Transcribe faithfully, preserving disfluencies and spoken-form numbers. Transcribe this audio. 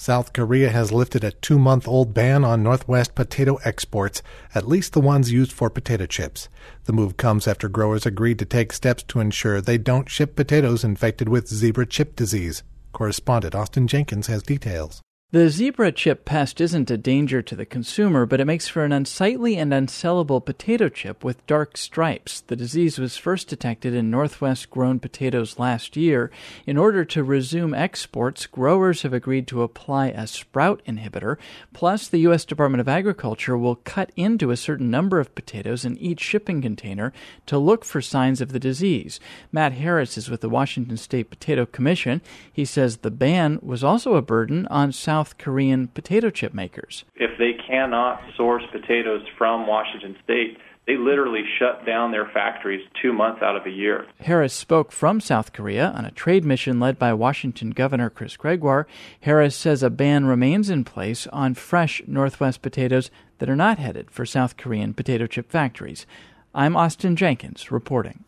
South Korea has lifted a two-month-old ban on Northwest potato exports, at least the ones used for potato chips. The move comes after growers agreed to take steps to ensure they don't ship potatoes infected with zebra chip disease. Correspondent Austin Jenkins has details. The zebra chip pest isn't a danger to the consumer, but it makes for an unsightly and unsellable potato chip with dark stripes. The disease was first detected in Northwest-grown potatoes last year. In order to resume exports, growers have agreed to apply a sprout inhibitor. Plus, the U S Department of Agriculture will cut into a certain number of potatoes in each shipping container to look for signs of the disease. Matt Harris is with the Washington State Potato Commission. He says the ban was also a burden on South South Korean potato chip makers. If they cannot source potatoes from Washington State, they literally shut down their factories two months out of a year. Harris spoke from South Korea on a trade mission led by Washington Governor Chris Gregoire. Harris says a ban remains in place on fresh Northwest potatoes that are not headed for South Korean potato chip factories. I'm Austin Jenkins reporting.